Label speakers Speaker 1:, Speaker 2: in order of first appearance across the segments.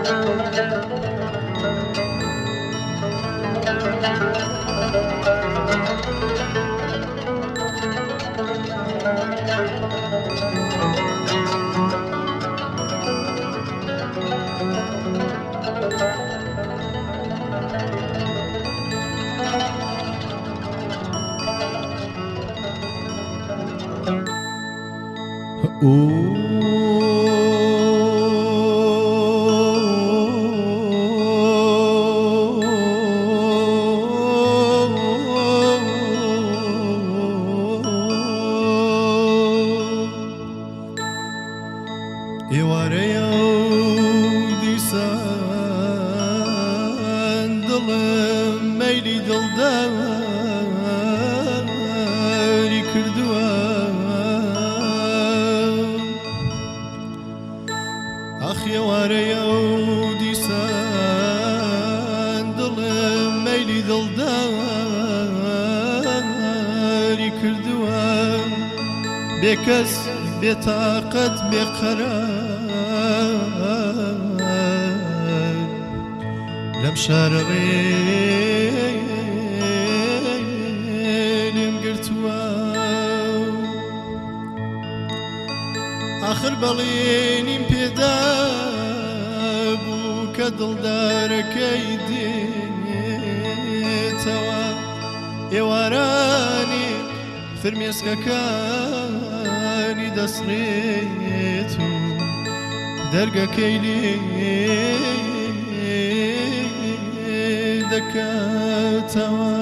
Speaker 1: ئێوارەیە و دیسان دڵم مەیلی دڵداری کردووە ئاخ ئێوارەیە و دیسان دڵم مەیلی دڵداری کردووە بێکەس بێتاقەت بێقەرار لەم شارە ڕێلێم گرتووە ئاخر بەڵێنیم پێدا بوو کە دڵدارەکەی دێتەوە ئێوارانی فرمێسکەکانی دەسڕێت و دەرگەکەی لێ دەکاتەوە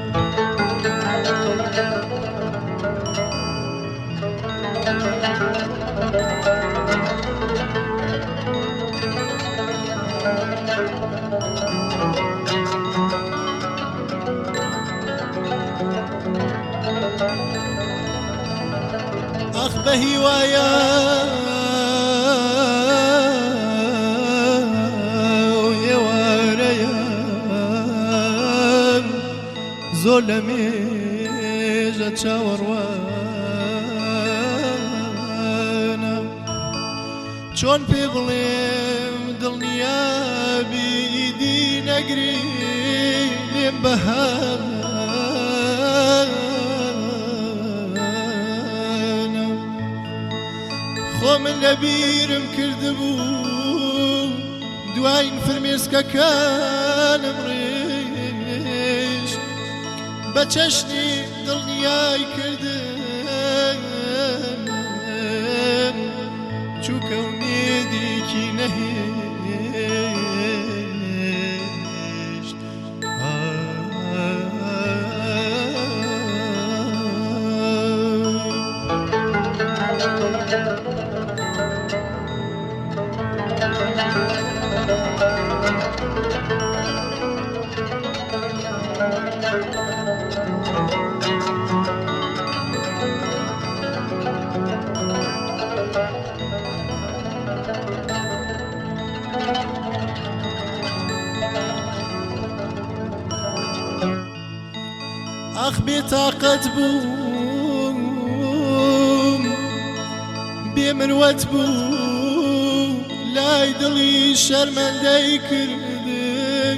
Speaker 1: ئەخ بە هیوایە ئێوارەیە زۆر لە مێژە چاوەڕوانە چۆن پێ بڵێم دڵنیابی ئیدی نەگری لێم بەهانە خۆ من لەبیرم کردبوو دوایین فرمێسکەکانم ڕێژ بە چەشنی دڵنیای کردم چووکە ومێدێکی نەهێشت ئاخ بێتاقەت بووم بێمروەت بوو لای دڵی شەرمەندەی کردم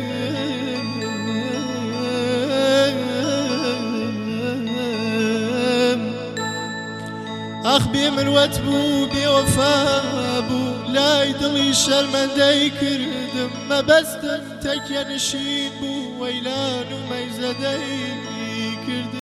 Speaker 1: ئاخ بێمروەت بوو بێوەفا بوو لای دڵی شەرمەندەی کردم مەبەستم تەکیە نشین بوو وەیلان و مەیزەدەی کردم